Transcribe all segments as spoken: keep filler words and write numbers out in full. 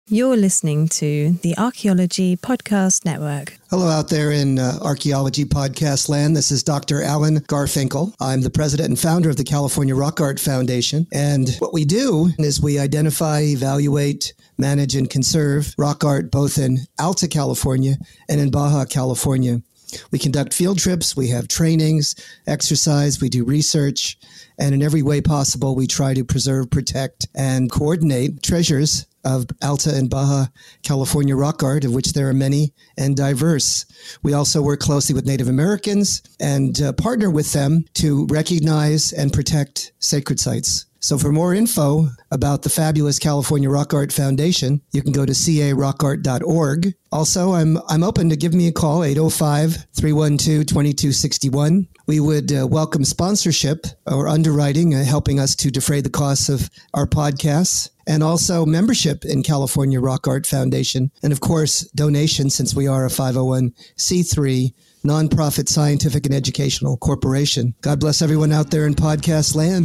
You're listening to the Archaeology Podcast Network. Hello out there in uh, Archaeology Podcast land. This is Doctor Alan Garfinkel. I'm the president and founder of the California Rock Art Foundation. And what we do is we identify, evaluate, manage, and conserve rock art both in Alta California and in Baja California. We conduct field trips, we have trainings, exercise, we do research, and in every way possible, we try to preserve, protect, and coordinate treasures of Alta and Baja California rock art, of which there are many and diverse. We also work closely with Native Americans and uh, partner with them to recognize and protect sacred sites. So for more info about the fabulous California Rock Art Foundation, you can go to c a rock art dot org. Also, I'm I'm open to give me a call, eight oh five, three one two, two two six one. We would uh, welcome sponsorship or underwriting, uh, helping us to defray the costs of our podcasts, and also membership in California Rock Art Foundation. And of course, donations, since we are a five oh one c three nonprofit scientific and educational corporation. God bless everyone out there in podcast land.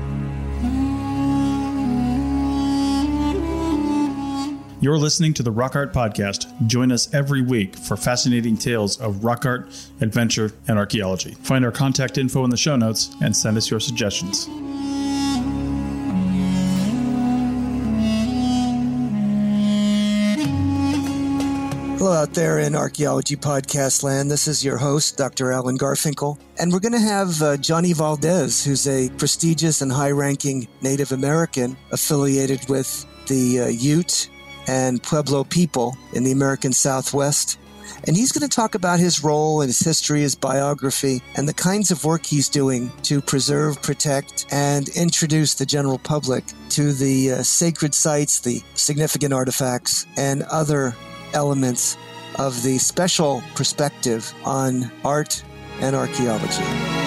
You're listening to the Rock Art Podcast. Join us every week for fascinating tales of rock art, adventure, and archaeology. Find our contact info in the show notes and send us your suggestions. Hello out there in Archaeology Podcast land. This is your host, Doctor Alan Garfinkel. And we're going to have uh, Johnny Valdez, who's a prestigious and high-ranking Native American affiliated with the uh, Ute and Pueblo people in the American Southwest. And he's going to talk about his role and his history, his biography, and the kinds of work he's doing to preserve, protect, and introduce the general public to the uh, sacred sites, the significant artifacts, and other elements of the special perspective on art and archaeology.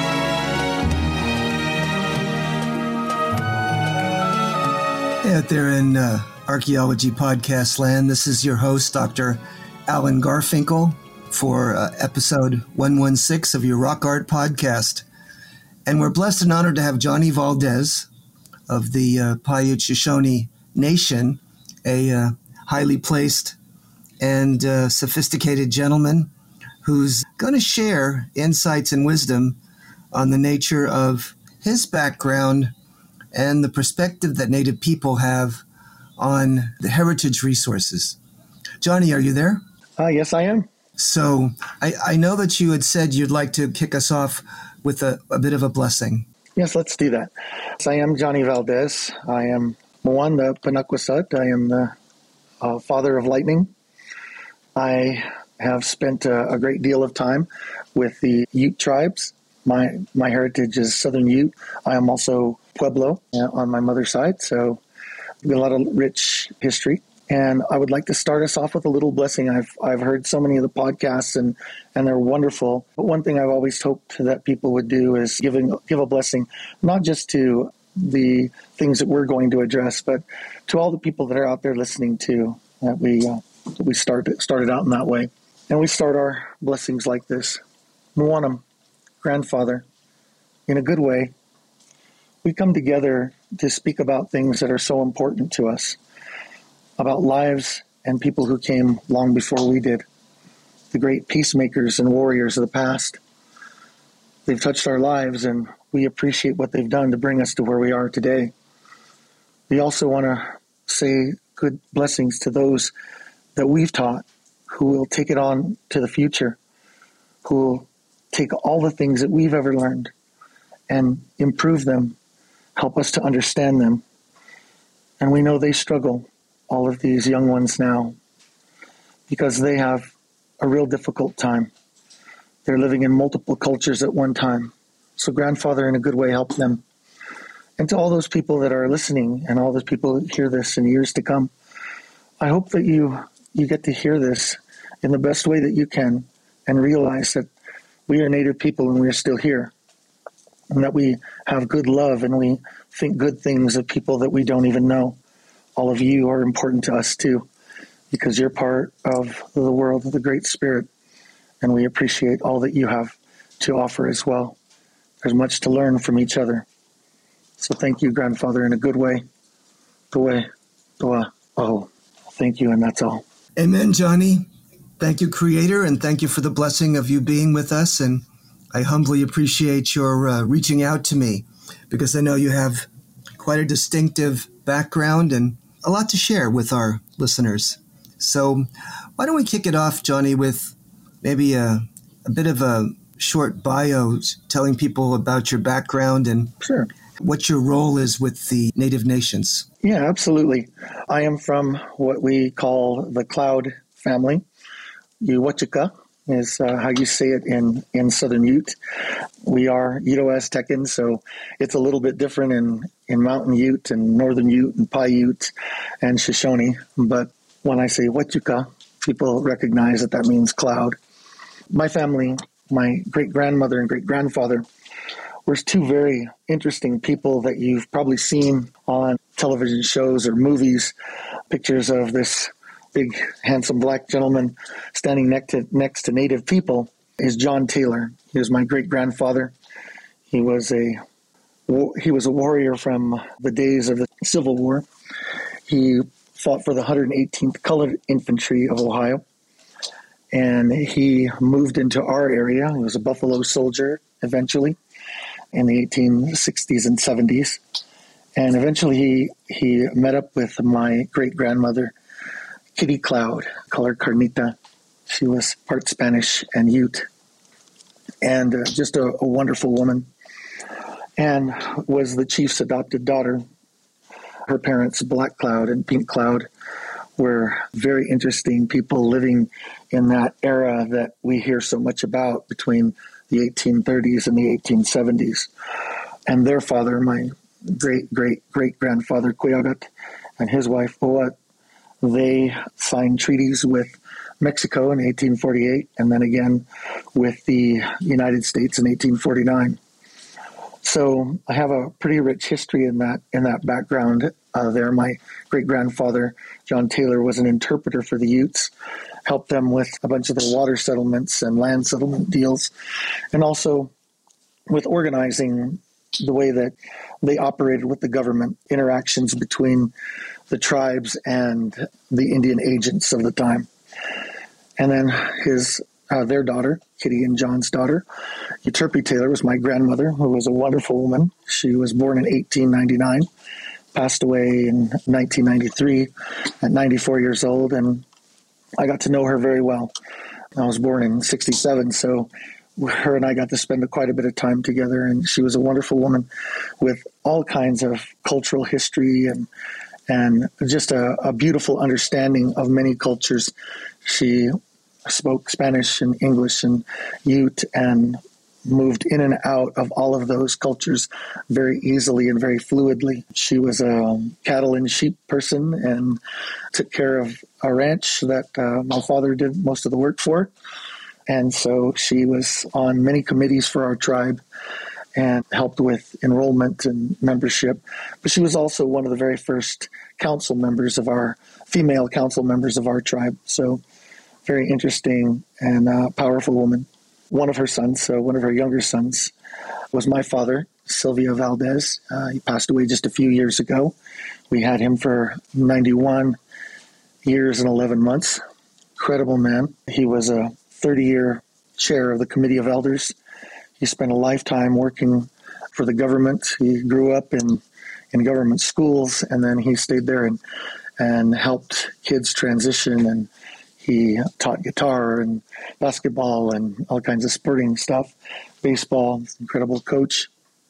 Hey out there in uh, Archaeology Podcast land. This is your host, Doctor Alan Garfinkel, for uh, episode one sixteen of your Rock Art Podcast. And we're blessed and honored to have Johnny Valdez of the uh, Paiute Shoshone Nation, a uh, highly placed and uh, sophisticated gentleman who's going to share insights and wisdom on the nature of his background and the perspective that Native people have on the heritage resources. Johnny, are you there? Uh, yes, I am. So I, I know that you had said you'd like to kick us off with a, a bit of a blessing. Yes, let's do that. So I am Johnny Valdez. I am Mwanda Panakwasut. I am the uh, father of lightning. I have spent a, a great deal of time with the Ute tribes. My my heritage is Southern Ute. I am also Pueblo uh, on my mother's side, so a lot of rich history. And I would like to start us off with a little blessing. I've I've heard so many of the podcasts, and, and they're wonderful. But one thing I've always hoped that people would do is giving give a blessing, not just to the things that we're going to address, but to all the people that are out there listening to, that we uh, we start, started out in that way. And we start our blessings like this. Mwanam, grandfather, in a good way, we come together to speak about things that are so important to us, about lives and people who came long before we did, the great peacemakers and warriors of the past. They've touched our lives, and we appreciate what they've done to bring us to where we are today. We also want to say good blessings to those that we've taught, who will take it on to the future, who will take all the things that we've ever learned and improve them, help us to understand them. And we know they struggle, all of these young ones now, because they have a real difficult time. They're living in multiple cultures at one time. So grandfather, in a good way, help them. And to all those people that are listening and all those people that hear this in years to come, I hope that you you get to hear this in the best way that you can and realize that we are Native people and we're still here, and that we have good love and we think good things of people that we don't even know. All of you are important to us too, because you're part of the world of the Great Spirit, and we appreciate all that you have to offer as well. There's much to learn from each other. So thank you, grandfather, in a good way. Dwe, dwa, oh. Thank you, and that's all. Amen, Johnny. Thank you, Creator, and thank you for the blessing of you being with us. And I humbly appreciate your uh, reaching out to me, because I know you have quite a distinctive background and a lot to share with our listeners. So why don't we kick it off, Johnny, with maybe a, a bit of a short bio telling people about your background and Sure. what your role is with the Native Nations. Yeah, absolutely. I am from what we call the Cloud family. Uwachika is uh, how you say it in, in Southern Ute. We are Uto-Aztecan, so it's a little bit different in, in Mountain Ute and Northern Ute and Paiute and Shoshone. But when I say Wachika, people recognize that that means cloud. My family, my great-grandmother and great-grandfather, were two very interesting people that you've probably seen on television shows or movies, pictures of this big, handsome black gentleman standing next to, next to Native people is John Taylor. He was my great-grandfather. He was a he was a warrior from the days of the Civil War. He fought for the one hundred eighteenth Colored Infantry of Ohio, and he moved into our area. He was a Buffalo soldier eventually in the eighteen sixties and seventies. And eventually he, he met up with my great-grandmother, Kitty Cloud, call her Carnita. She was part Spanish and Ute, and uh, just a, a wonderful woman, and was the chief's adopted daughter. Her parents, Black Cloud and Pink Cloud, were very interesting people living in that era that we hear so much about between the eighteen thirties and the eighteen seventies. And their father, my great-great-great-grandfather, Cuyagat, and his wife, Oat, they signed treaties with Mexico in eighteen forty-eight, and then again with the United States in eighteen forty-nine. So I have a pretty rich history in that in that background uh, there. My great-grandfather, John Taylor, was an interpreter for the Utes, helped them with a bunch of their water settlements and land settlement deals, and also with organizing the way that they operated with the government, interactions between the tribes and the Indian agents of the time. And then his uh, their daughter, Kitty and John's daughter, Euterpe Taylor, was my grandmother, who was a wonderful woman. She was born in eighteen ninety-nine, passed away in nineteen ninety-three at ninety-four years old, and I got to know her very well. I was born in sixty-seven, so her and I got to spend quite a bit of time together, and she was a wonderful woman with all kinds of cultural history and and just a, a beautiful understanding of many cultures. She spoke Spanish and English and Ute and moved in and out of all of those cultures very easily and very fluidly. She was a cattle and sheep person and took care of a ranch that uh, my father did most of the work for. And so she was on many committees for our tribe and helped with enrollment and membership. But she was also one of the very first council members of our, female council members of our tribe. So very interesting and uh, powerful woman. One of her sons, so one of her younger sons, was my father, Sylvia Valdez. Uh, he passed away just a few years ago. We had him for ninety-one years and eleven months. Incredible man. He was a thirty-year chair of the Committee of Elders. He spent a lifetime working for the government. He grew up in, in government schools, and then he stayed there and, and helped kids transition, and he taught guitar and basketball and all kinds of sporting stuff, baseball, incredible coach.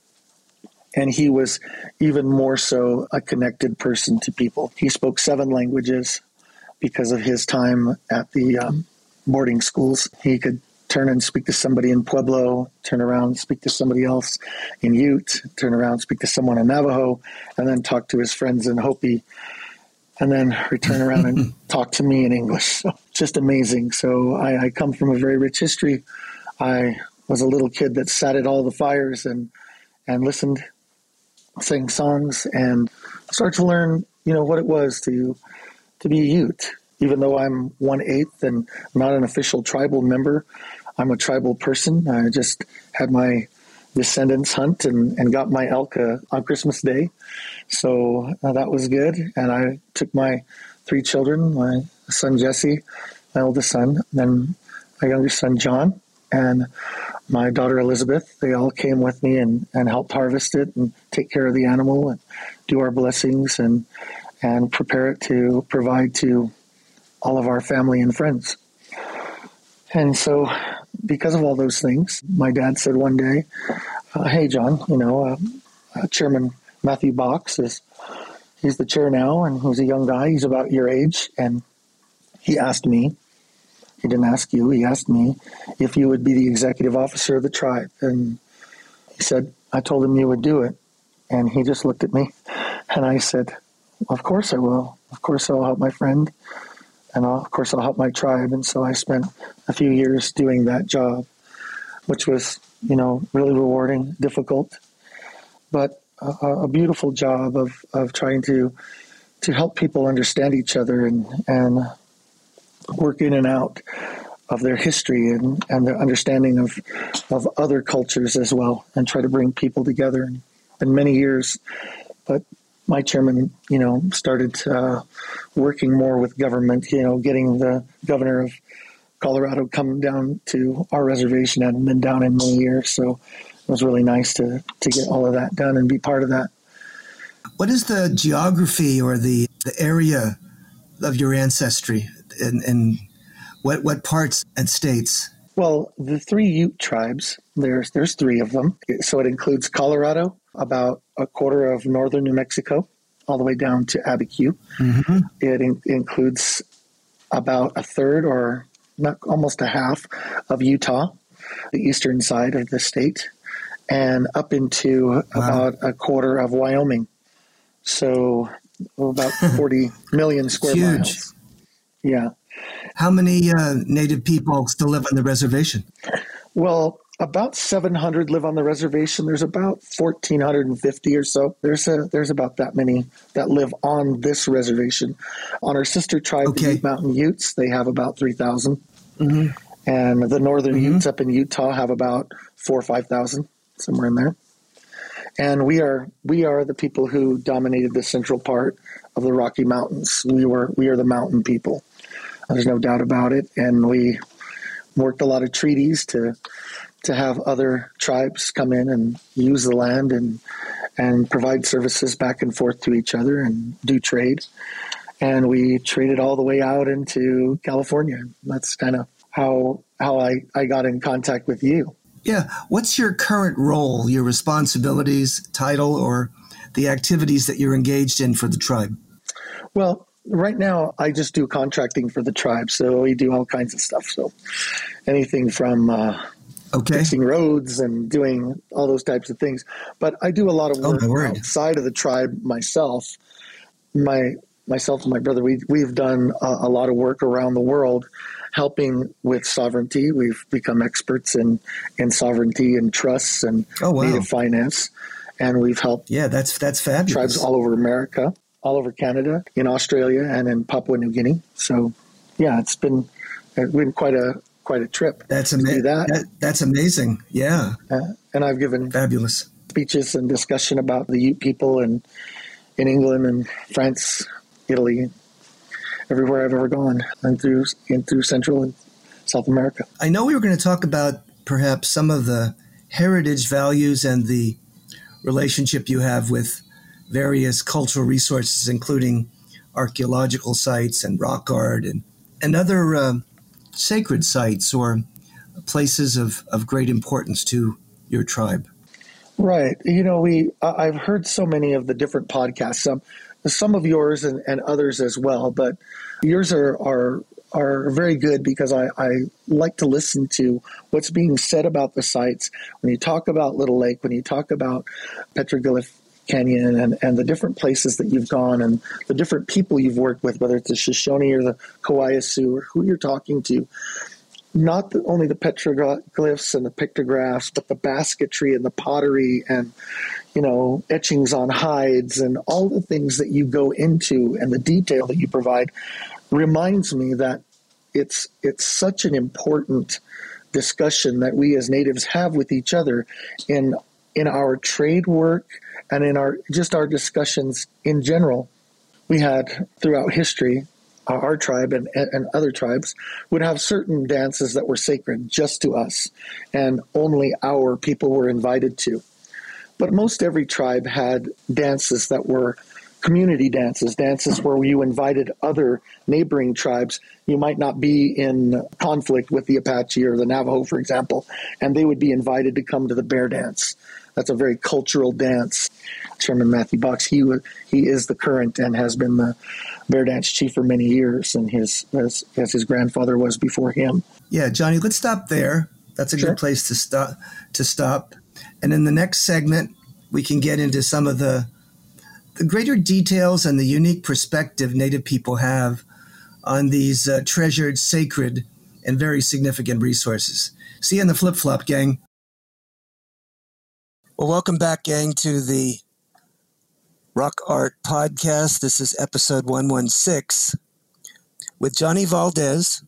And he was even more so a connected person to people. He spoke seven languages because of his time at the um, boarding schools. He could turn and speak to somebody in Pueblo, turn around and speak to somebody else in Ute, turn around and speak to someone in Navajo, and then talk to his friends in Hopi, and then return around and talk to me in English. So, just amazing. So I, I come from a very rich history. I was a little kid that sat at all the fires and, and listened, sang songs, and started to learn, you know, what it was to to be a Ute. Even though I'm one-eighth and not an official tribal member, I'm a tribal person. I just had my descendants hunt and, and got my elk uh, on Christmas Day. So uh, that was good. And I took my three children, my son Jesse, my oldest son, then my youngest son John, and my daughter Elizabeth. They all came with me and, and helped harvest it and take care of the animal and do our blessings and and prepare it to provide to all of our family and friends. And so because of all those things, my dad said one day, uh, hey, John, you know, uh, uh, Chairman Matthew Box is, he's the chair now, and he's a young guy. He's about your age. And he asked me, he didn't ask you, he asked me if you would be the executive officer of the tribe. And he said, I told him you would do it. And he just looked at me, and I said, of course I will. Of course I'll help my friend. And I'll, of course I'll help my tribe. And so I spent a few years doing that job, which was, you know, really rewarding, difficult, but a, a beautiful job of, of trying to to help people understand each other and, and work in and out of their history and, and their understanding of, of other cultures as well, and try to bring people together in, in many years. But my chairman, you know, started uh, working more with government, you know, getting the governor of Colorado come down to our reservation. Hadn't been down in many years. So it was really nice to, to get all of that done and be part of that. What is the geography or the, the area of your ancestry, and, and what, what parts and states? Well, the three Ute tribes, there's there's three of them. So it includes Colorado, about a quarter of northern New Mexico, all the way down to Abiquiu. Mm-hmm. It in, includes about a third or not almost a half of Utah, the eastern side of the state, and up into wow. about a quarter of Wyoming. So about forty million square Huge. miles. Yeah. How many uh, Native people still live on the reservation? Well, about seven hundred live on the reservation. There's about one thousand four hundred fifty or so. There's a, there's about that many that live on this reservation. On our sister tribe, okay. the Ute Mountain Utes, they have about three thousand. Mm-hmm. And the northern mm-hmm. Utes up in Utah have about four or five thousand, somewhere in there. And we are we are the people who dominated the central part of the Rocky Mountains. We were we are the mountain people. There's no doubt about it. And we worked a lot of treaties to to have other tribes come in and use the land and and provide services back and forth to each other and do trade. And we traded all the way out into California. That's kind of how how I, I got in contact with you. Yeah. What's your current role, your responsibilities, title, or the activities that you're engaged in for the tribe? Well, right now I just do contracting for the tribe. So we do all kinds of stuff. So anything from uh, okay. fixing roads and doing all those types of things. But I do a lot of work oh, outside of the tribe myself. My myself and my brother, we, we've done a, a lot of work around the world helping with sovereignty. We've become experts in, in sovereignty and trusts and oh, wow. native finance. And we've helped yeah, that's that's fabulous. tribes all over America, all over Canada, in Australia, and in Papua New Guinea. So, yeah, it's been it's been quite a quite a trip. That's amazing. That. that, that's amazing. Yeah, uh, and I've given fabulous speeches and discussion about the Ute people and in England and France, Italy, everywhere I've ever gone, and through in through Central and South America. I know we were going to talk about perhaps some of the heritage values and the relationship you have with various cultural resources, including archaeological sites and rock art and, and other uh, sacred sites or places of, of great importance to your tribe. Right. You know, we I've heard so many of the different podcasts, some some of yours and, and others as well, but yours are are are very good because I, I like to listen to what's being said about the sites. When you talk about Little Lake, when you talk about Petroglyph Canyon and, and the different places that you've gone and the different people you've worked with, whether it's the Shoshone or the Kauai Sioux or who you're talking to, not the, only the petroglyphs and the pictographs, but the basketry and the pottery and, you know, etchings on hides and all the things that you go into and the detail that you provide reminds me that it's it's such an important discussion that we as natives have with each other in in our trade work and in our just our discussions in general. We had throughout history our tribe and, and other tribes would have certain dances that were sacred just to us, and only our people were invited to. But most every tribe had dances that were community dances, dances where you invited other neighboring tribes. You might not be in conflict with the Apache or the Navajo, for example, and they would be invited to come to the bear dance. That's a very cultural dance. Chairman Matthew Box, he he is the current and has been the bear dance chief for many years, and his as, as his grandfather was before him. Yeah, Johnny, let's stop there. That's a sure. good place to stop. To stop, and in the next segment, we can get into some of the the greater details and the unique perspective Native people have on these uh, treasured, sacred, and very significant resources. See you in the flip-flop, gang. Well, welcome back, gang, to the Rock Art Podcast. This is episode one sixteen with Johnny Valdez,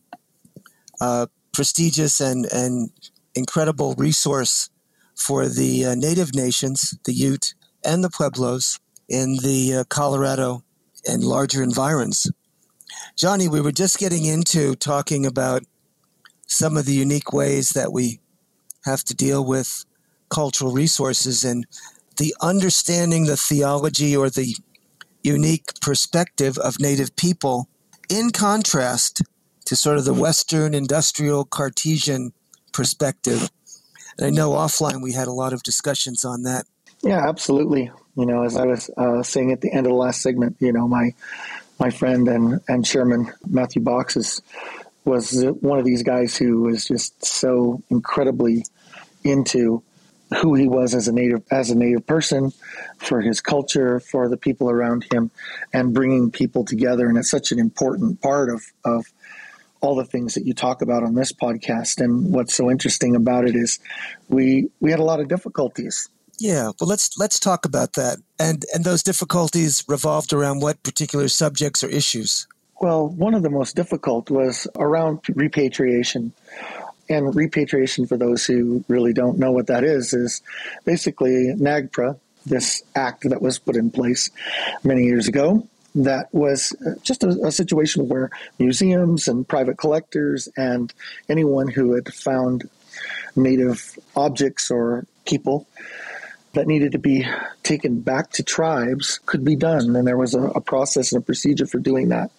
a prestigious and, and incredible resource for the uh, Native nations, the Ute and the Pueblos in the uh, Colorado and larger environs. Johnny, we were just getting into talking about some of the unique ways that we have to deal with cultural resources and the understanding the theology or the unique perspective of Native people in contrast to sort of the Western industrial Cartesian perspective. And I know offline we had a lot of discussions on that. Yeah, absolutely. You know, as I was uh, saying at the end of the last segment, you know, my my friend and, and Chairman Matthew Box is, was one of these guys who was just so incredibly into who he was as a native as a native person, for his culture, for the people around him, and bringing people together. And it's such an important part of, of all the things that you talk about on this podcast. And what's so interesting about it is we we had a lot of difficulties. Yeah, well, let's let's talk about that. And and those difficulties revolved around what particular subjects or issues? Well, one of the most difficult was around repatriation. And repatriation, for those who really don't know what that is, is basically NAGPRA, this act that was put in place many years ago, that was just a, a situation where museums and private collectors and anyone who had found Native objects or people that needed to be taken back to tribes could be done. And there was a, a process and a procedure for doing that.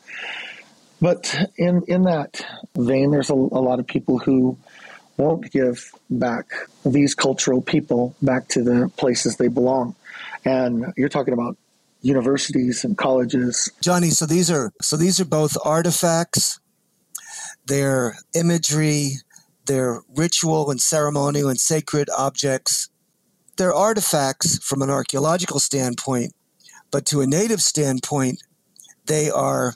But in, in that vein, there's a, a lot of people who won't give back these cultural people back to the places they belong. And you're talking about universities and colleges. Johnny, so these are so these are both artifacts, they're imagery, they're ritual and ceremonial and sacred objects. They're artifacts from an archaeological standpoint, but to a Native standpoint, they are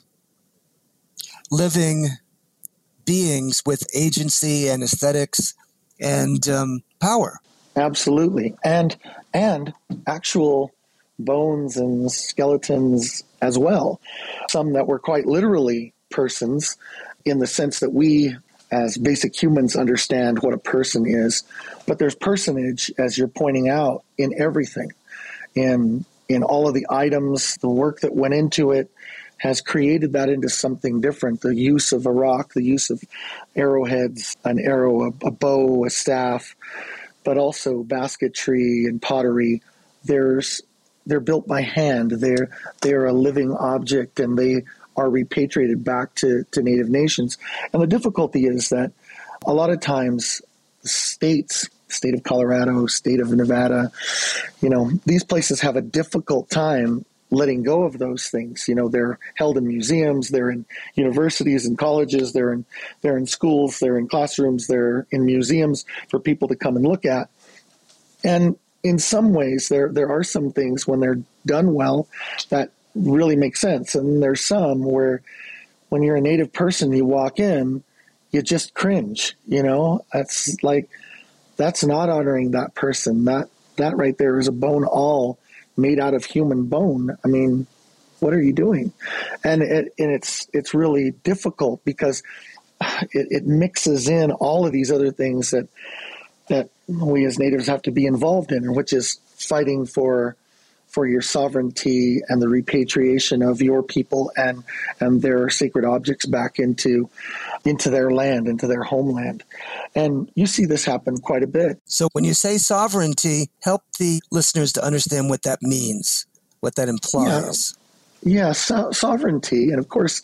living beings with agency and aesthetics and um, power. Absolutely. And and actual bones and skeletons as well. Some that were quite literally persons in the sense that we as basic humans understand what a person is. But there's personage, as you're pointing out, in everything. In in all of the items, the work that went into it has created that into something different. The use of a rock, the use of arrowheads, an arrow, a, a bow, a staff, but also basketry and pottery. There's they're built by hand. They're they're a living object, and they are repatriated back to, to Native nations. And the difficulty is that a lot of times states, state of Colorado, state of Nevada, you know, these places have a difficult time letting go of those things. You know, they're held in museums, they're in universities and colleges, they're in they're in schools, they're in classrooms, they're in museums for people to come and look at. And in some ways, there there are some things when they're done well that really make sense. And there's some where when you're a Native person, you walk in, you just cringe, you know, that's like, that's not honoring that person. That, that right there is a bone all made out of human bone. I mean, what are you doing? And it, and it's, it's really difficult because it, it mixes in all of these other things that, that we as Natives have to be involved in, which is fighting for for your sovereignty and the repatriation of your people and, and their sacred objects back into, into their land, into their homeland. And you see this happen quite a bit. So when you say sovereignty, help the listeners to understand what that means, what that implies. Yeah, yeah so- sovereignty. And of course,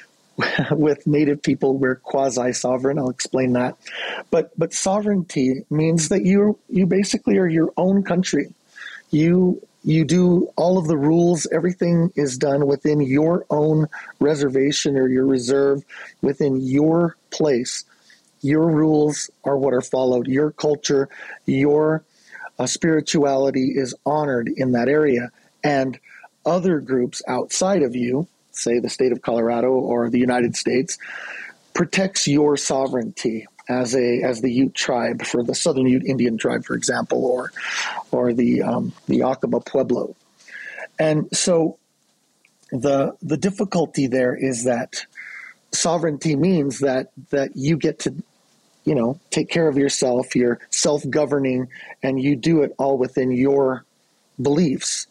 with Native people, we're quasi-sovereign. I'll explain that. But but sovereignty means that you you basically are your own country. You you do all of the rules. Everything is done within your own reservation or your reserve, within your place. Your rules are what are followed. Your culture, your uh, spirituality is honored in that area. And other groups outside of you, say the state of Colorado or the United States, protects your sovereignty as a as the Ute tribe, for the Southern Ute Indian tribe, for example, or or the um, the Acaba Pueblo. And so the the difficulty there is that sovereignty means that that you get to, you know, take care of yourself, you're self-governing, and you do it all within your beliefs.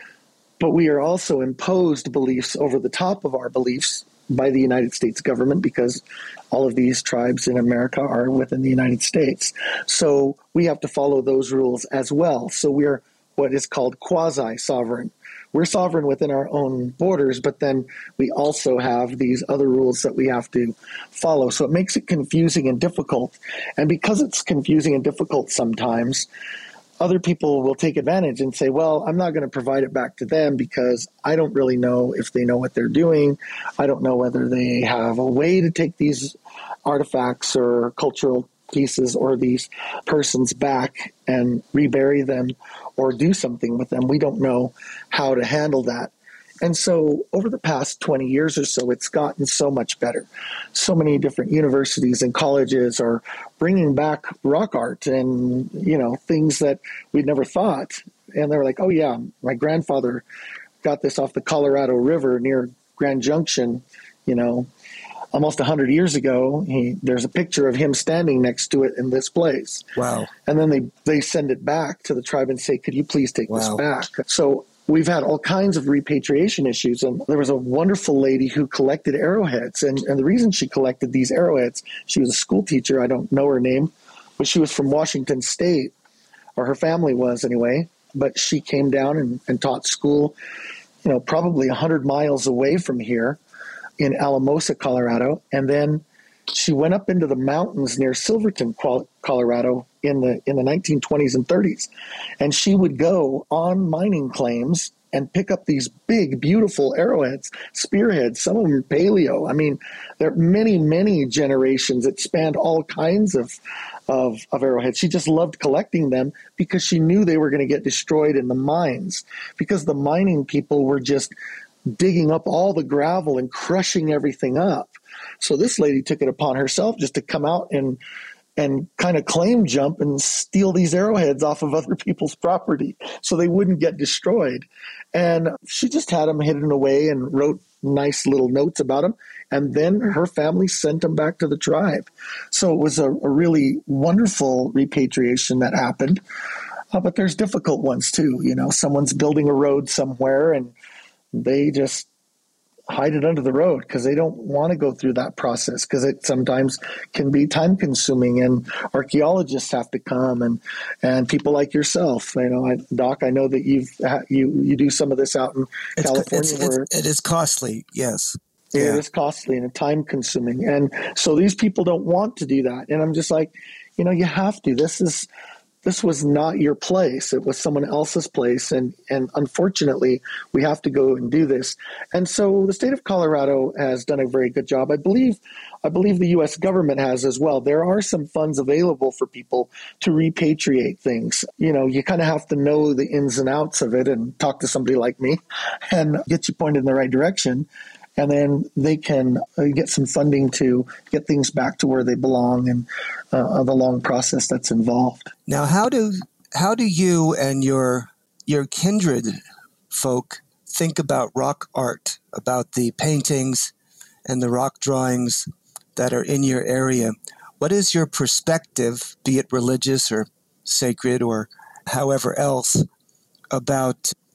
But we are also imposed beliefs over the top of our beliefs by the United States government, because all of these tribes in America are within the United States. So we have to follow those rules as well. So we're what is called quasi-sovereign. We're sovereign within our own borders, but then we also have these other rules that we have to follow. So it makes it confusing and difficult. And because it's confusing and difficult sometimes, other people will take advantage and say, well, I'm not going to provide it back to them because I don't really know if they know what they're doing. I don't know whether they have a way to take these artifacts or cultural pieces or these persons back and rebury them or do something with them. We don't know how to handle that. And so over the past twenty years or so, it's gotten so much better. So many different universities and colleges are bringing back rock art and, you know, things that we'd never thought. And they were like, oh, yeah, my grandfather got this off the Colorado River near Grand Junction, you know, almost one hundred years ago. He, there's a picture of him standing next to it in this place. Wow. And then they, they send it back to the tribe and say, could you please take wow. this back? So we've had all kinds of repatriation issues. And there was a wonderful lady who collected arrowheads. And, and the reason she collected these arrowheads, she was a school teacher. I don't know her name, but she was from Washington State, or her family was anyway. But she came down and, and taught school, you know, probably one hundred miles away from here in Alamosa, Colorado. And then she went up into the mountains near Silverton, Colorado in the in the nineteen twenties and thirties. And she would go on mining claims and pick up these big, beautiful arrowheads, spearheads, some of them paleo. I mean, there are many, many generations. It spanned all kinds of, of, of arrowheads. She just loved collecting them because she knew they were going to get destroyed in the mines, because the mining people were just digging up all the gravel and crushing everything up. So this lady took it upon herself just to come out and and kind of claim jump and steal these arrowheads off of other people's property so they wouldn't get destroyed. And she just had them hidden away and wrote nice little notes about them. And then her family sent them back to the tribe. So it was a, a really wonderful repatriation that happened. Uh, but there's difficult ones too. You know, someone's building a road somewhere and they just hide it under the road because they don't want to go through that process, because it sometimes can be time consuming, and archaeologists have to come and, and people like yourself. You know, I, Doc, I know that you've you you do some of this out in it's, California. It's, where it's, it is costly, yes. It yeah. is costly and time consuming, and so these people don't want to do that. And I'm just like, you know, you have to. This is. This was not your place. It was someone else's place. And, and unfortunately, we have to go and do this. And so the state of Colorado has done a very good job. I believe I believe the U S government has as well. There are some funds available for people to repatriate things. You know, you kind of have to know the ins and outs of it and talk to somebody like me and get you pointed in the right direction. And then they can get some funding to get things back to where they belong, and uh, the long process that's involved. Now, how do how do you and your your kindred folk think about rock art, about the paintings and the rock drawings that are in your area? What is your perspective, be it religious or sacred or however else, about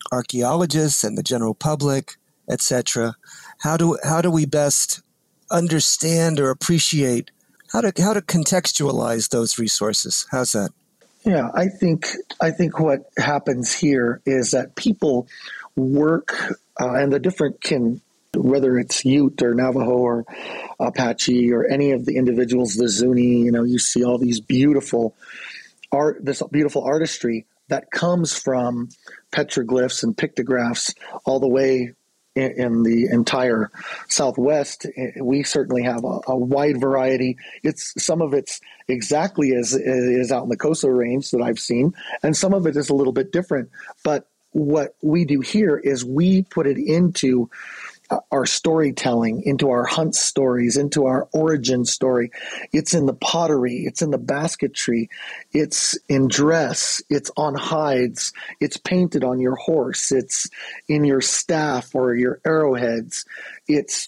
archaeologists and the general public, et cetera, how do how do we best understand or appreciate how to how to contextualize those resources? How's that? Yeah, I think I think what happens here is that people work, uh, and the different kin, whether it's Ute or Navajo or Apache or any of the individuals, the Zuni, you know, you see all these beautiful art, this beautiful artistry that comes from petroglyphs and pictographs all the way in, in the entire Southwest. We certainly have a, a wide variety. It's some of it's exactly as it is out in the Coso Range that I've seen, and some of it is a little bit different. But what we do here is we put it into our storytelling, into our hunt stories, into our origin story. It's in the pottery, it's in the basketry, it's in dress, it's on hides, it's painted on your horse, it's in your staff or your arrowheads. It's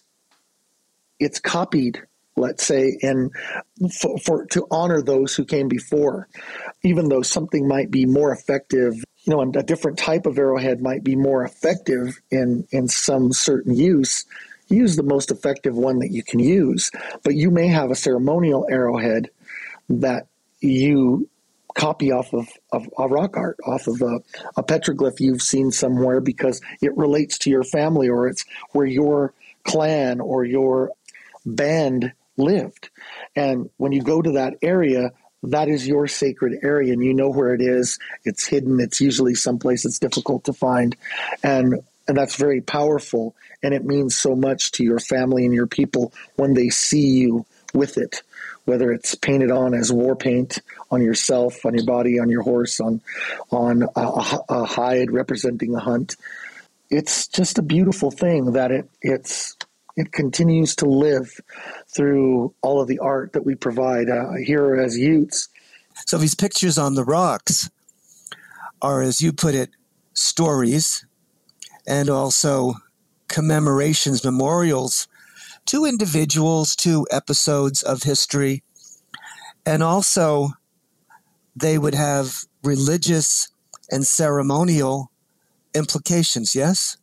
it's copied, let's say, and for, for to honor those who came before, even though something might be more effective. You know, a different type of arrowhead might be more effective in, in some certain use. Use the most effective one that you can use. But you may have a ceremonial arrowhead that you copy off of, of a rock art, off of a, a petroglyph you've seen somewhere because it relates to your family or it's where your clan or your band lived. And when you go to that area, that is your sacred area, and you know where it is. It's hidden. It's usually someplace that's difficult to find, and and that's very powerful, and it means so much to your family and your people when they see you with it, whether it's painted on as war paint on yourself, on your body, on your horse, on on a, a hide representing a hunt. It's just a beautiful thing that it it's it continues to live through all of the art that we provide uh, here as Utes. So these pictures on the rocks are, as you put it, stories and also commemorations, memorials to individuals, to episodes of history. And also they would have religious and ceremonial implications, yes?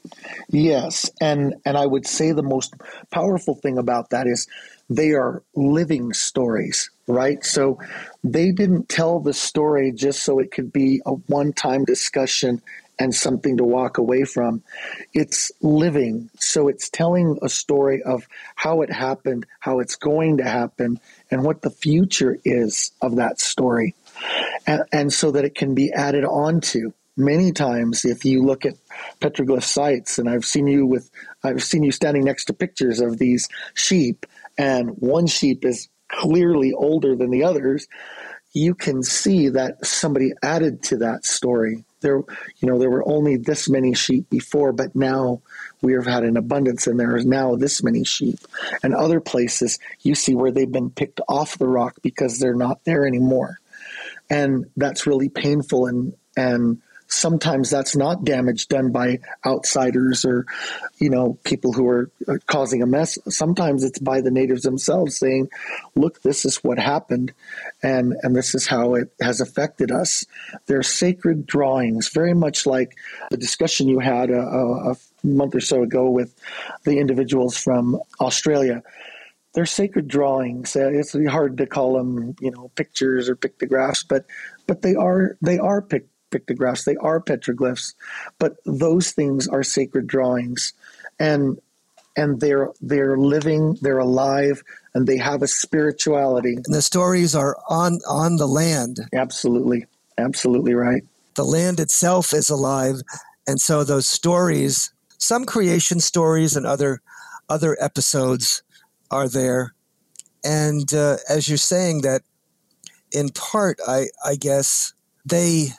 Yes, and, and I would say the most powerful thing about that is they are living stories, right? So they didn't tell the story just so it could be a one-time discussion and something to walk away from. It's living, so it's telling a story of how it happened, how it's going to happen, and what the future is of that story, and, and so that it can be added on to. Many times, if you look at petroglyph sites, and I've seen you with, I've seen you standing next to pictures of these sheep, and one sheep is clearly older than the others, you can see that somebody added to that story. There, you know, there were only this many sheep before, but now we have had an abundance, and there is now this many sheep. And other places, you see where they've been picked off the rock because they're not there anymore, and that's really painful and and. Sometimes that's not damage done by outsiders or, you know, people who are causing a mess. Sometimes it's by the natives themselves saying, look, this is what happened, and, and this is how it has affected us. They're sacred drawings, very much like the discussion you had a, a, a month or so ago with the individuals from Australia. They're sacred drawings. Uh, it's hard to call them, you know, pictures or pictographs, but but they are they are pictures. Pictographs, they are petroglyphs, but those things are sacred drawings, and and they're they're living, they're alive, and they have a spirituality. And the stories are on on the land. Absolutely, absolutely right. The land itself is alive, and so those stories, some creation stories and other other episodes, are there. And uh, as you're saying that, in part, I I guess they.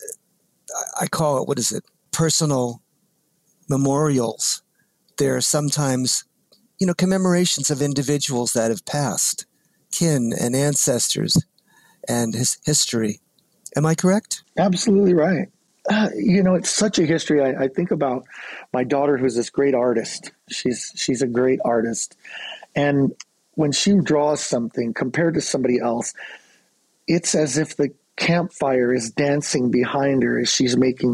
I call it, what is it, personal memorials. They're sometimes, you know, commemorations of individuals that have passed, kin and ancestors and his history. Am I correct? Absolutely right. Uh, you know, it's such a history. I, I think about my daughter, who's this great artist. She's she's a great artist. And when she draws something compared to somebody else, it's as if the campfire is dancing behind her as she's making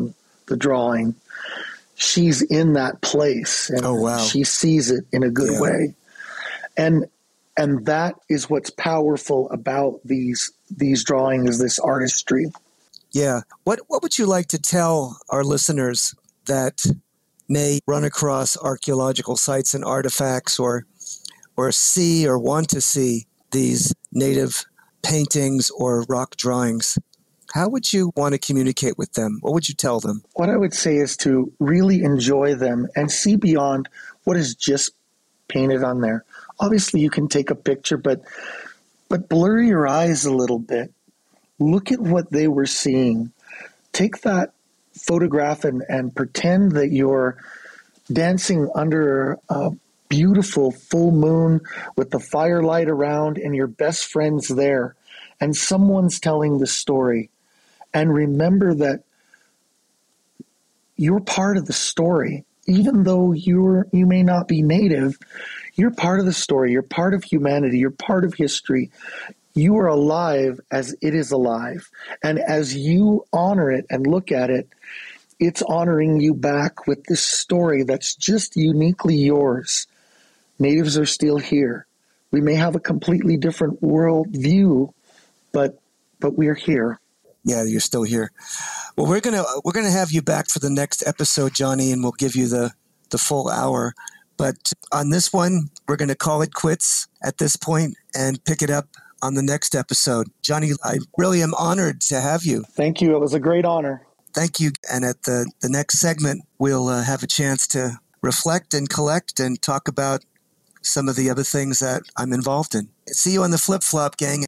the drawing, she's in that place, and oh, wow. she sees it in a good yeah. way. And and that is what's powerful about these these drawings, this artistry. Yeah. What what would you like to tell our listeners that may run across archaeological sites and artifacts, or or see or want to see these native paintings or rock drawings? How would you want to communicate with them? What would you tell them? What I would say is to really enjoy them and see beyond what is just painted on there. Obviously, you can take a picture, but but blur your eyes a little bit. Look at what they were seeing. Take that photograph and, and pretend that you're dancing under a beautiful full moon with the firelight around and your best friend's there, and someone's telling the story. And remember that you're part of the story. Even though you're you may not be native, you're part of the story. You're part of humanity. You're part of history. You are alive as it is alive. And as you honor it and look at it, it's honoring you back with this story that's just uniquely yours. Natives are still here. We may have a completely different world view, but but we're here. Yeah, you're still here. Well, we're gonna we're gonna have you back for the next episode, Johnny, and we'll give you the the full hour. But on this one, we're gonna call it quits at this point and pick it up on the next episode. Johnny, I really am honored to have you. Thank you. It was a great honor. Thank you. And at the the next segment, we'll uh, have a chance to reflect and collect and talk about some of the other things that I'm involved in. See you on the Flip Flop, gang.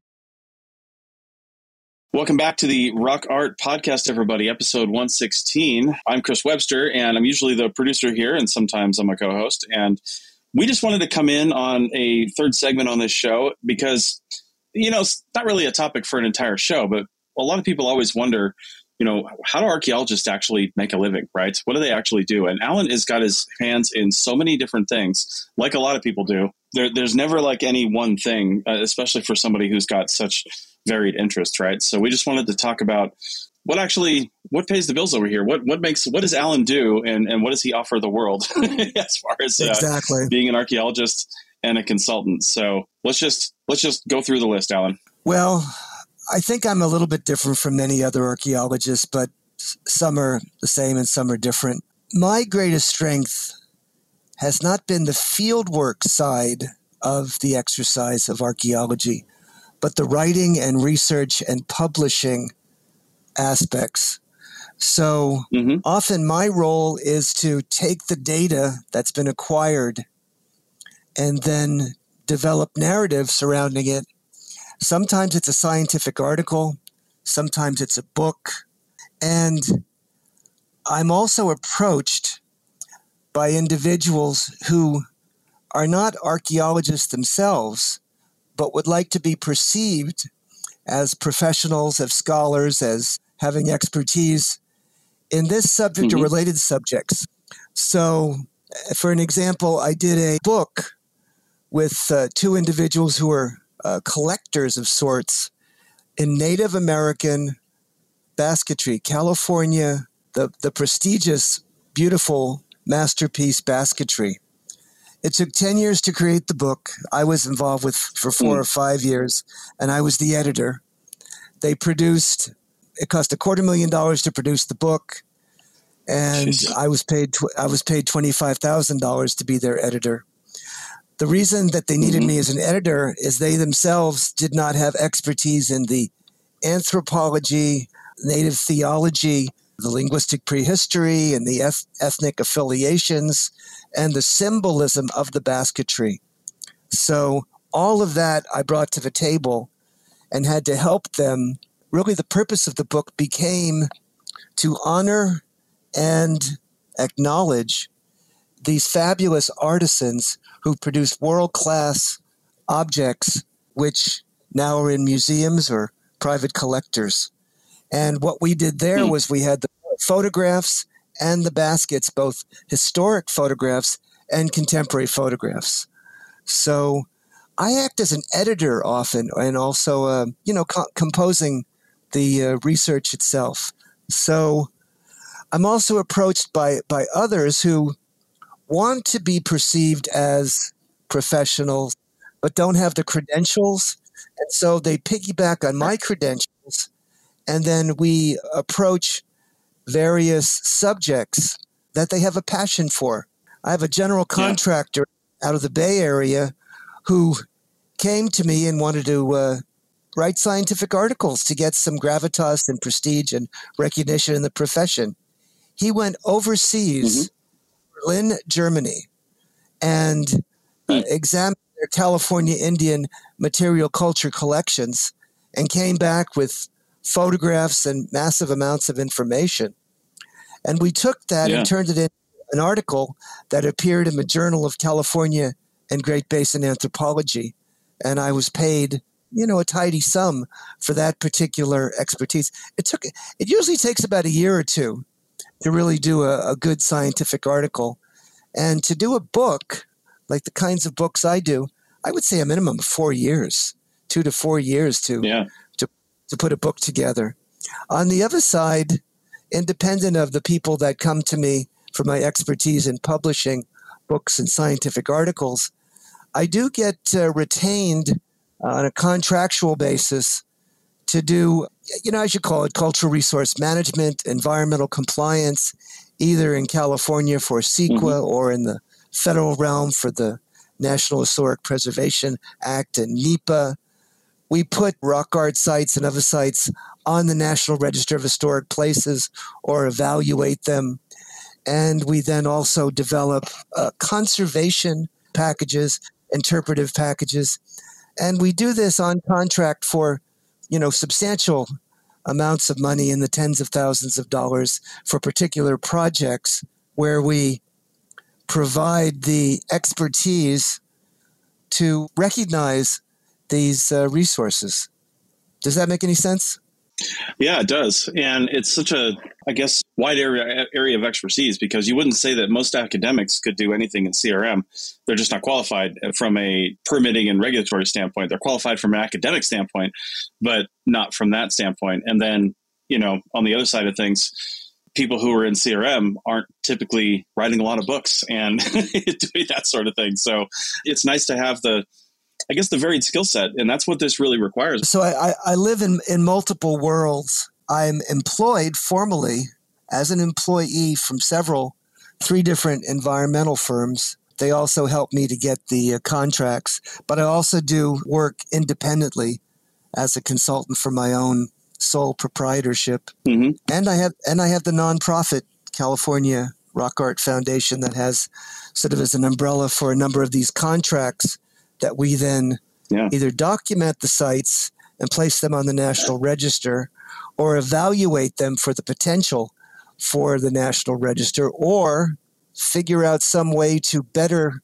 Welcome back to the Rock Art Podcast, everybody, episode one sixteen. I'm Chris Webster, and I'm usually the producer here, and sometimes I'm a co-host. And we just wanted to come in on a third segment on this show because, you know, it's not really a topic for an entire show, but a lot of people always wonder, you know, how do archaeologists actually make a living, right? What do they actually do? And Alan has got his hands in so many different things, like a lot of people do. There, there's never like any one thing, uh, especially for somebody who's got such varied interests, right? So we just wanted to talk about what actually, what pays the bills over here? What what makes, what does Alan do, and, and what does he offer the world as far as uh, exactly. being an archaeologist and a consultant? So let's just let's just go through the list, Alan. Well, I think I'm a little bit different from many other archaeologists, but some are the same and some are different. My greatest strength has not been the fieldwork side of the exercise of archaeology, but the writing and research and publishing aspects. So mm-hmm. often my role is to take the data that's been acquired and then develop narrative surrounding it. Sometimes it's a scientific article, sometimes it's a book, and I'm also approached by individuals who are not archaeologists themselves, but would like to be perceived as professionals, as scholars, as having expertise in this subject mm-hmm. or related subjects. So, for an example, I did a book with uh, two individuals who are uh, collectors of sorts in Native American basketry, California, the, the prestigious, beautiful masterpiece basketry. It took ten years to create the book. I was involved with for four mm. or five years, and I was the editor. They produced, it cost a quarter million dollars to produce the book, and Jeez. I was paid tw- I was paid twenty-five thousand dollars to be their editor. The reason that they needed mm-hmm. me as an editor is they themselves did not have expertise in the anthropology, native theology, the linguistic prehistory, and the eth- ethnic affiliations, and the symbolism of the basketry. So all of that I brought to the table and had to help them. Really, the purpose of the book became to honor and acknowledge these fabulous artisans who produced world-class objects which now are in museums or private collectors. And what we did there mm. was we had the photographs and the baskets, both historic photographs and contemporary photographs. So I act as an editor often, and also, uh, you know, co- composing the uh, research itself. So I'm also approached by, by others who want to be perceived as professionals, but don't have the credentials. And so they piggyback on my credentials, and then we approach various subjects that they have a passion for. I have a general contractor yeah. out of the Bay Area who came to me and wanted to uh, write scientific articles to get some gravitas and prestige and recognition in the profession. He went overseas, mm-hmm. Berlin, Germany, and uh, mm. examined their California Indian material culture collections and came back with photographs and massive amounts of information. And we took that yeah. and turned it into an article that appeared in the Journal of California and Great Basin Anthropology. And I was paid, you know, a tidy sum for that particular expertise. It took, it usually takes about a year or two to really do a, a good scientific article. And to do a book, like the kinds of books I do, I would say a minimum of four years, two to four years to, yeah. to, to put a book together. On the other side, independent of the people that come to me for my expertise in publishing books and scientific articles, I do get uh, retained on a contractual basis to do, you know, I should call it cultural resource management, environmental compliance, either in California for CEQA mm-hmm. or in the federal realm for the National Historic Preservation Act and NEPA. We put rock art sites and other sites on the National Register of Historic Places or evaluate them. And we then also develop uh, conservation packages, interpretive packages. And we do this on contract for, you know, substantial amounts of money in the tens of thousands of dollars for particular projects where we provide the expertise to recognize these uh, resources. Does that make any sense? Yeah, it does. And it's such a, I guess, wide area area of expertise, because you wouldn't say that most academics could do anything in C R M. They're just not qualified from a permitting and regulatory standpoint. They're qualified from an academic standpoint, but not from that standpoint. And then, you know, on the other side of things, people who are in C R M aren't typically writing a lot of books and doing that sort of thing. So it's nice to have the, I guess, the varied skill set. And that's what this really requires. So I, I live in, in multiple worlds. I'm employed formally as an employee from several, three different environmental firms. They also help me to get the uh, contracts, but I also do work independently as a consultant for my own sole proprietorship. Mm-hmm. And I have, and I have the nonprofit California Rock Art Foundation that has sort of as an umbrella for a number of these contracts that we then yeah. either document the sites and place them on the National Register, or evaluate them for the potential for the National Register, or figure out some way to better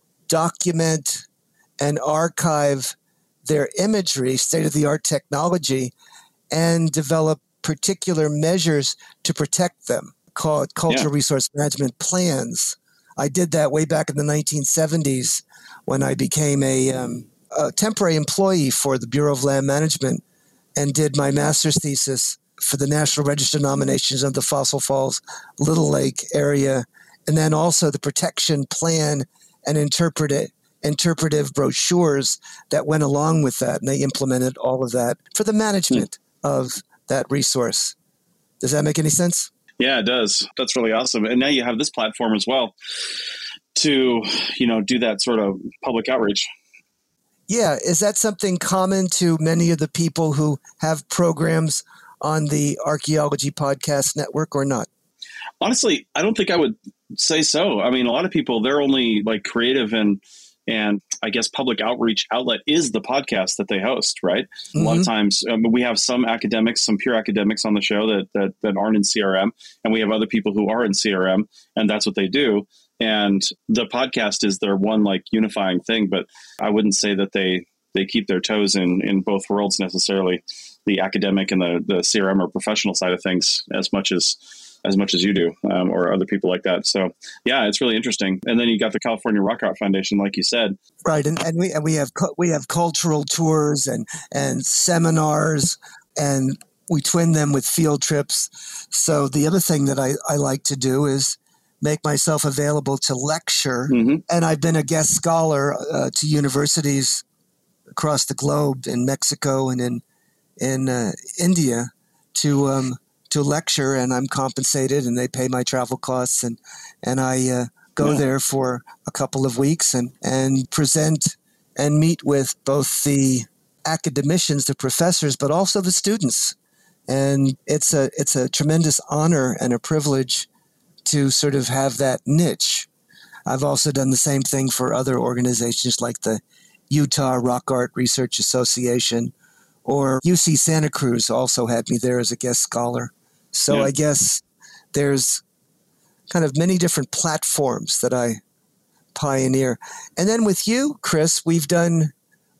document and archive their imagery, state-of-the-art technology, and develop particular measures to protect them, called cultural yeah. resource management plans. I did that way back in the nineteen seventies when I became a, um, a temporary employee for the Bureau of Land Management and did my master's thesis for the National Register nominations of the Fossil Falls, Little Lake area, and then also the protection plan and interpretive, interpretive brochures that went along with that. And they implemented all of that for the management mm. of that resource. Does that make any sense? Yeah, it does. That's really awesome. And now you have this platform as well to, you know, do that sort of public outreach. Yeah. Is that something common to many of the people who have programs on the Archaeology Podcast Network or not? Honestly, I don't think I would say so. I mean, a lot of people, they're only like creative and, and I guess public outreach outlet is the podcast that they host, right? Mm-hmm. A lot of times um, we have some academics, some pure academics on the show that, that, that aren't in C R M. And we have other people who are in C R M, and that's what they do. And the podcast is their one like unifying thing, but I wouldn't say that they, they keep their toes in, in both worlds necessarily, the academic and the, the C R M or professional side of things as much as, as much as you do, um, or other people like that. So yeah, it's really interesting. And then you got the California Rock Art Foundation, like you said. Right. And, and we, and we have, we have cultural tours and, and seminars and we twin them with field trips. So the other thing that I, I like to do is make myself available to lecture. Mm-hmm. And I've been a guest scholar uh, to universities across the globe, in Mexico and in in uh, India, to um, to lecture, and I'm compensated, and they pay my travel costs, and and I uh, go yeah. there for a couple of weeks and and present and meet with both the academicians, the professors, but also the students, and it's a it's a tremendous honor and a privilege to sort of have that niche. I've also done the same thing for other organizations like the Utah Rock Art Research Association, or U C Santa Cruz also had me there as a guest scholar. So yeah. I guess there's kind of many different platforms that I pioneer. And then with you, Chris, we've done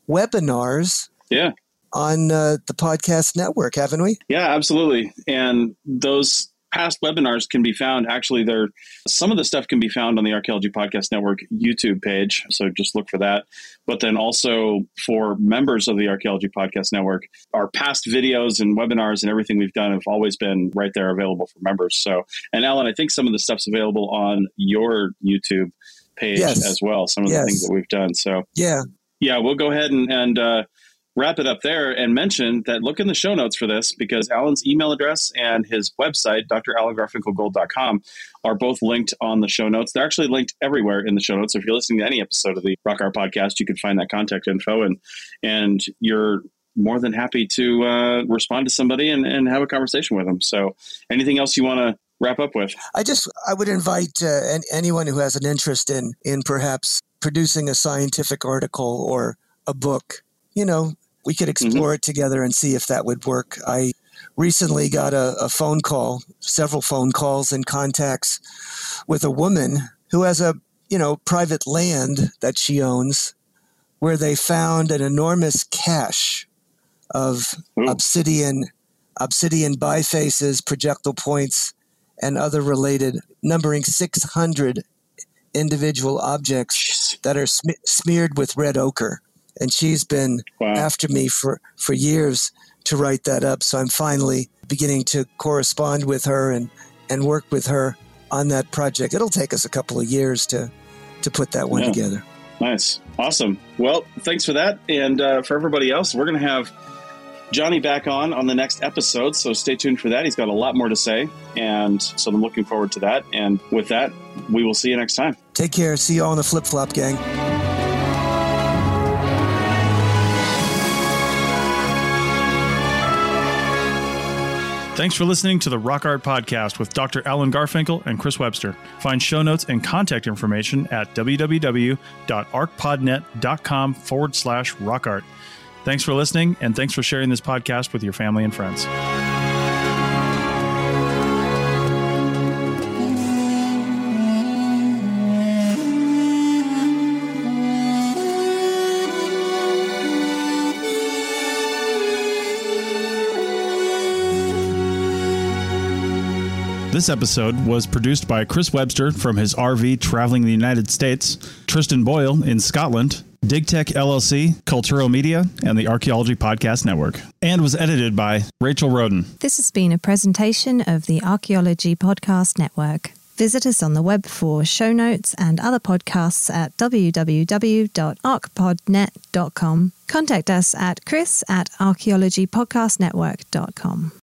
webinars yeah. on uh, the podcast network, haven't we? Yeah, absolutely. And those past webinars can be found, actually, there some of the stuff can be found on the Archaeology Podcast Network YouTube page, so just look for that. But then also for members of the Archaeology Podcast Network, our past videos and webinars and everything we've done have always been right there available for members. So, and Alan, I think some of the stuff's available on your YouTube page yes. as well, some of yes. the things that we've done. So yeah, yeah, we'll go ahead and, and uh, wrap it up there and mention that look in the show notes for this, because Alan's email address and his website, d r alan garfinkel gold dot com, are both linked on the show notes. They're actually linked everywhere in the show notes. If you're listening to any episode of the Rock Art Podcast, you can find that contact info, and and you're more than happy to uh, respond to somebody and, and have a conversation with them. So anything else you want to wrap up with? I just, I would invite uh, anyone who has an interest in, in perhaps producing a scientific article or a book, you know, we could explore mm-hmm. it together and see if that would work. I recently got a, a phone call, several phone calls and contacts with a woman who has a, you know, private land that she owns where they found an enormous cache of Ooh. obsidian, obsidian bifaces, projectile points, and other related, numbering six hundred individual objects that are sm- smeared with red ochre. And she's been wow. after me for, for years to write that up. So I'm finally beginning to correspond with her and, and work with her on that project. It'll take us a couple of years to, to put that one yeah. together. Nice. Awesome. Well, thanks for that. And uh, for everybody else, we're going to have Johnny back on on the next episode. So stay tuned for that. He's got a lot more to say. And so I'm looking forward to that. And with that, we will see you next time. Take care. See you all in the Flip Flop Gang. Thanks for listening to the Rock Art Podcast with Doctor Alan Garfinkel and Chris Webster. Find show notes and contact information at www.arcpodnet.com forward slash rockart. Thanks for listening, and thanks for sharing this podcast with your family and friends. This episode was produced by Chris Webster from his R V traveling the United States, Tristan Boyle in Scotland, DigTech L L C, Culturo Media, and the Archaeology Podcast Network, and was edited by Rachel Roden. This has been a presentation of the Archaeology Podcast Network. Visit us on the web for show notes and other podcasts at w w w dot arc pod net dot com. Contact us at chris at archaeology podcast network dot com.